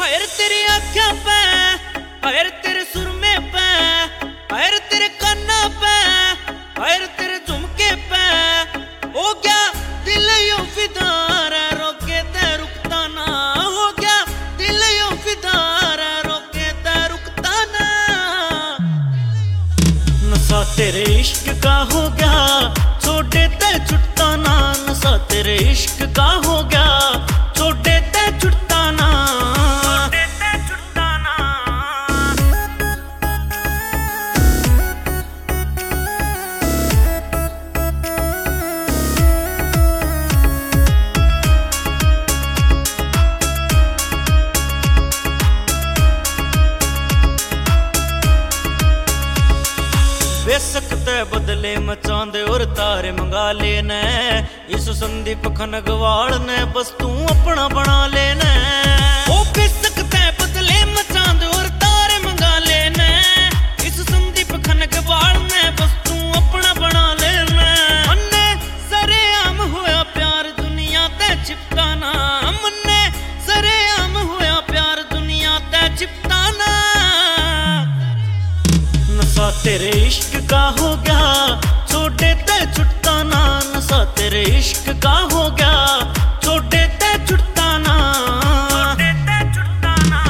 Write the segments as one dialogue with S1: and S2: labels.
S1: पैर तेरी आँखों पे, पैर तेरे सुरमे पे, पैर तेरे काना पे, पैर तेरे झुमके पे, हो गया दिल यूं फिदा रे, रोके ते रुकता ना, हो गया दिल यूं फिदा रे, रोके ते रुकता ना। नशा तेरे इश्क का हो गया, छोटे ते छुटता ना, नशा तेरे इश्क का हो गया, छोटे ते छुटता ना। बेसकते बदले मचांदे और तारे मंगा लेने, इस संदीप खनगवाड़ ने बस तू अपना बना लेने। ओ बेसकते बदले मचांदे और तारे मंगा लेने, इस संदीप खनगवाड़ ने बस तू अपना बना लेने। मन्ने सरेआम होया प्यार दुनिया ते चिपका ना, मन्ने सरेआम होया प्यार दुनिया ते चिपका ना। नशा तेरे इश्क का हो गया, छोटे ते छुटता ना, नशा तेरे इश्क का हो गया, छोटे ते छुटता ना, छोटे ते छुटता ना।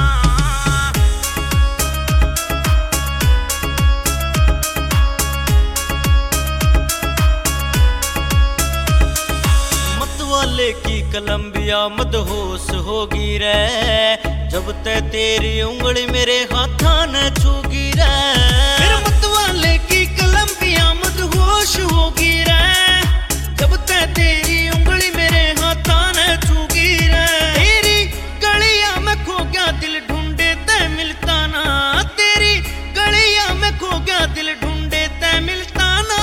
S1: मतवाले की कलम्बिया मदहोश होगी रे, जब ते तेरी उंगली मेरे हाथा न छूगी रे। फिर मतवाले की कलम्बिया मदहोश होगी रे, जब ते तेरी उंगली मेरे हाथा न छूगी रे। तेरी गलियां में खो गया दिल ढूंढे ते मिलता ना, तेरी गलियां में खो गया दिल ढूंढे ते मिलता ना।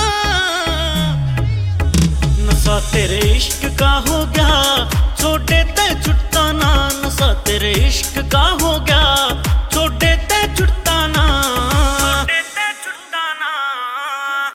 S1: नशा तेरे इश्क का हो गया, छोटे ते छुटता ना, नशा तेरे इश्क का हो गया,